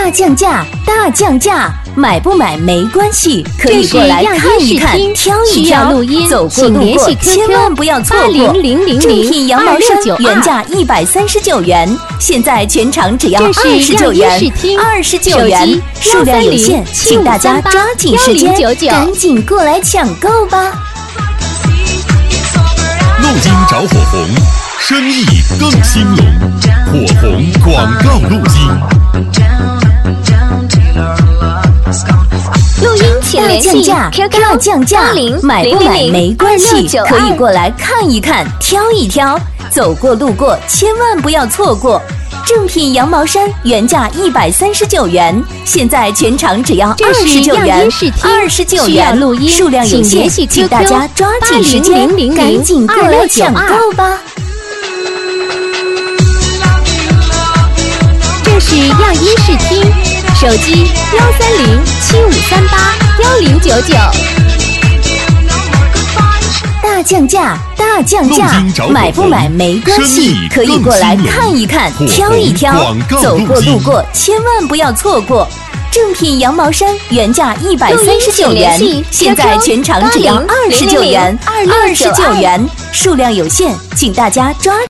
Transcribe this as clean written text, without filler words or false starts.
大降价，大降价！买不买没关系，可以过来看一看，挑一挑，走过路过，千万不要错过。正品羊毛衫原价139元，现在全场只要29元，29元，数量有限，请大家抓紧时间，赶紧过来抢购吧！ 路金找火红，生意更兴隆，火红广告路金。 录音请联系 QQ 降价，买不买没关系，可以过来看一看，挑一挑，走过路过千万不要错过。正品羊毛衫原价139元，现在全场只要29元，29元，数量有限，请大家抓紧时间，赶紧过来抢购吧！ 这是样衣视听，手机13075381099。 大降价，大降价！买不买没关系，可以过来看一看，挑一挑，走过路过千万不要错过。正品羊毛衫原价139元，现在全场只要29元，数量有限，请大家抓